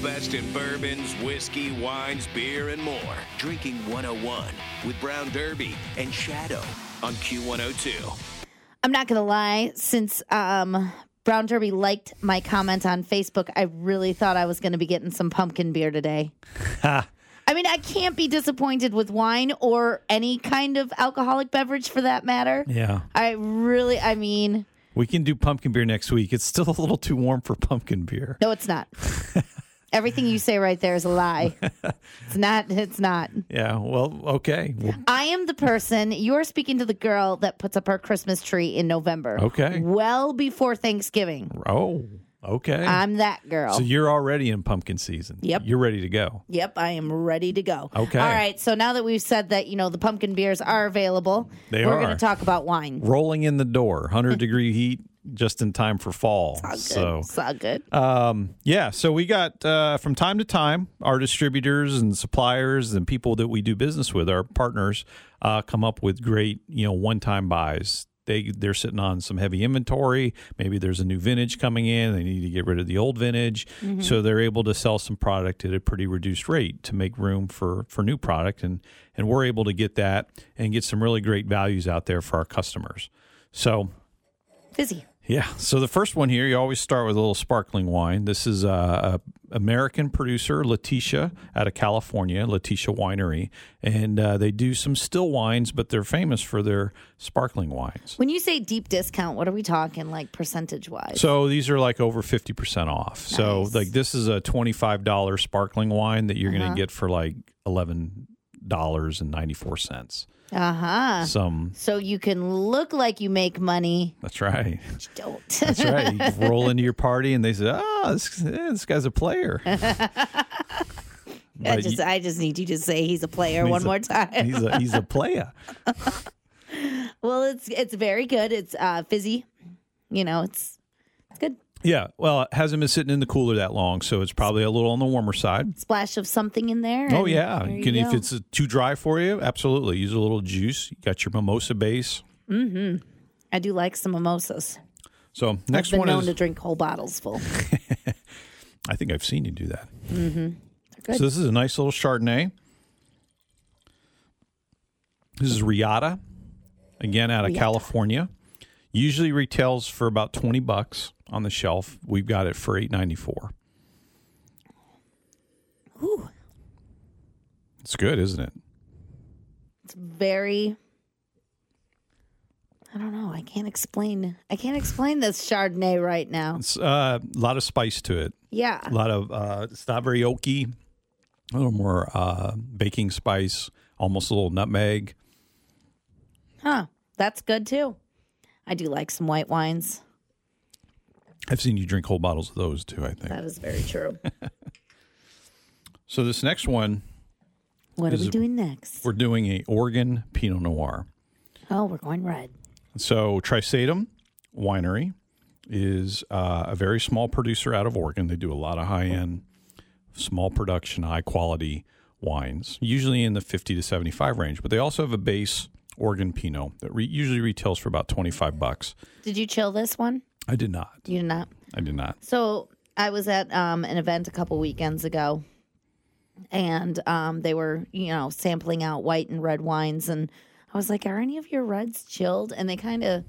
best in bourbons, whiskey, wines, beer, and more. Drinking 101 with Brown Derby and Shadow on Q102. I'm not going to lie. Since Brown Derby liked my comment on Facebook, I really thought I was going to be getting some pumpkin beer today. I mean, I can't be disappointed with wine or any kind of alcoholic beverage for that matter. Yeah. We can do pumpkin beer next week. It's still a little too warm for pumpkin beer. No, it's not. Everything you say right there is a lie. It's not. Yeah, well, okay. I am the person, you're speaking to the girl that puts up her Christmas tree in November. Okay. Well before Thanksgiving. Oh, okay. I'm that girl. So you're already in pumpkin season. Yep. You're ready to go. Yep, I am ready to go. Okay. All right, so now that we've said that, the pumpkin beers are available, we're going to talk about wine. Rolling in the door, 100-degree heat, just in time for fall. It's all good. So we got, from time to time, our distributors and suppliers and people that we do business with, our partners, come up with great, one-time buys. They're sitting on some heavy inventory. Maybe there's a new vintage coming in. They need to get rid of the old vintage. Mm-hmm. So they're able to sell some product at a pretty reduced rate to make room for new product. And we're able to get that and get some really great values out there for our customers. So Fizzy. Yeah. So the first one here, you always start with a little sparkling wine. This is a American producer, Letitia, out of California, Letitia Winery. And they do some still wines, but they're famous for their sparkling wines. When you say deep discount, what are we talking, like percentage-wise? So these are like over 50% off. Nice. So like this is a $25 sparkling wine that you're going to get for like $11.94. So you can look like you make money. That's right. But you don't. That's right. You roll into your party and they say, this guy's a plaplayer. I just need you to say he's a player one more time. He's a player. Well, it's very good. It's fizzy. It's good. Yeah, well, it hasn't been sitting in the cooler that long, so it's probably a little on the warmer side. Splash of something in there. Oh, yeah. If it's too dry for you, absolutely. Use a little juice. You got your mimosa base. Mm-hmm. I do like some mimosas. So next one is... I've been known to drink whole bottles full. I think I've seen you do that. Mm-hmm. They're good. So this is a nice little Chardonnay. This is Riata, again, out of California. Usually retails for about $20 on the shelf. We've got it for $8.94. Ooh. It's good, isn't it? It's very... I don't know. I can't explain this Chardonnay right now. It's a lot of spice to it. Yeah. A lot of... it's not very oaky. A little more baking spice. Almost a little nutmeg. Huh. That's good, too. I do like some white wines. I've seen you drink whole bottles of those, too, I think. That is very true. So this next one... What are we doing next? We're doing a Oregon Pinot Noir. Oh, we're going red. So Trisatum Winery is a very small producer out of Oregon. They do a lot of high-end, small production, high-quality wines, usually in the 50 to 75 range. But they also have a base Oregon Pinot that usually retails for about $25. Did you chill this one? I did not. You did not? I did not. So I was at an event a couple weekends ago, and they were, sampling out white and red wines, and I was like, are any of your reds chilled? And they kind of,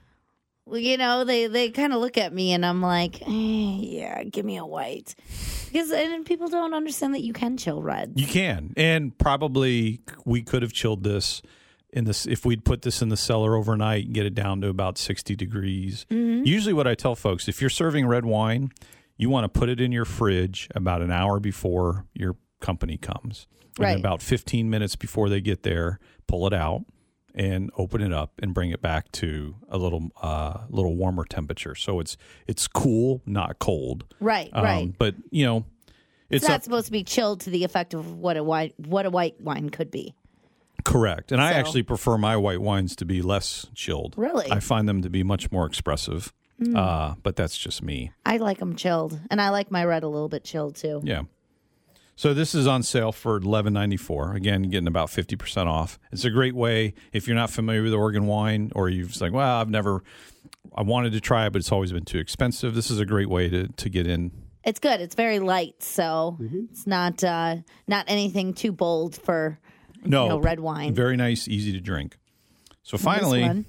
they kind of look at me, and I'm like, yeah, give me a white. And people don't understand that you can chill reds. You can. And probably we could have chilled this if we'd put this in the cellar overnight and get it down to about 60 degrees. Mm-hmm. Usually what I tell folks, if you're serving red wine, you want to put it in your fridge about an hour before your company comes. Right. And about 15 minutes before they get there, pull it out and open it up and bring it back to a little warmer temperature. So it's cool, not cold. Right, right. But, it's not supposed to be chilled to the effect of what a white wine could be. Correct. And I actually prefer my white wines to be less chilled. Really? I find them to be much more expressive. But that's just me. I like them chilled. And I like my red a little bit chilled, too. Yeah. So this is on sale for $11.94. Again, getting about 50% off. It's a great way, if you're not familiar with Oregon wine, or you're just like, well, I wanted to try it, but it's always been too expensive. This is a great way to get in It's good. It's very light, so it's not anything too bold for red wine. Very nice, easy to drink. So finally,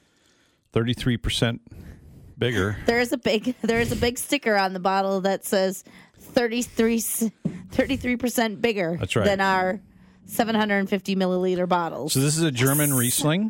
33% bigger. There is a big sticker on the bottle that says 33% bigger. That's right. Than our 750 milliliter bottles. So this is a German Riesling.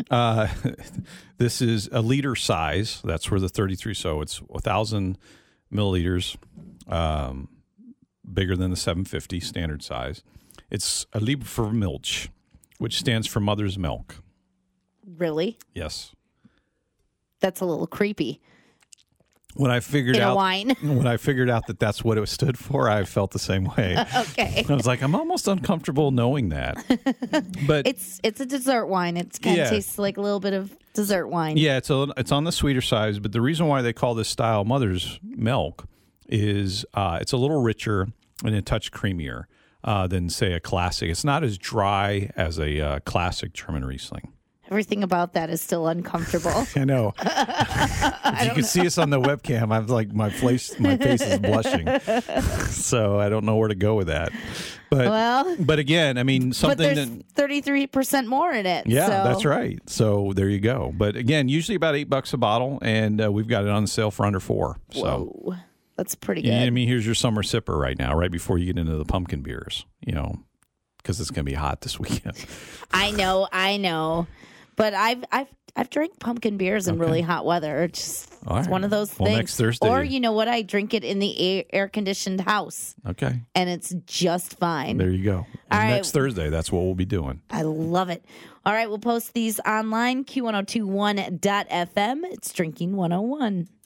This is a liter size. That's where the 33. So it's 1,000 milliliters, bigger than the 750 standard size. It's a Liebe für Milch, which stands for mother's milk. Really? Yes. That's a little creepy. When I figured In out a wine. when I figured out that that's what it stood for, I felt the same way. Okay. I was like, I'm almost uncomfortable knowing that. But it's a dessert wine. It kind of tastes like a little bit of dessert wine. Yeah, it's on the sweeter side. But the reason why they call this style mother's milk is it's a little richer and a touch creamier than, say, a classic. It's not as dry as a classic German Riesling. Everything about that is still uncomfortable. I know. If you can see us on the webcam, I'm like my face is blushing. So I don't know where to go with that. But again, I mean, something. But there's 33% more in it. Yeah, so. That's right. So there you go. But again, usually about $8 a bottle, and we've got it on sale for under $4. So. Whoa, that's pretty good. I mean, here's your summer sipper right now, right before you get into the pumpkin beers. Because it's going to be hot this weekend. I know. But I've drank pumpkin beers in really hot weather. It's one of those things. Next Thursday. Or you know what? I drink it in the air conditioned house. Okay. And it's just fine. There you go. Next Thursday, that's what we'll be doing. I love it. All right, we'll post these online, Q1021.fm. It's Drinking 101.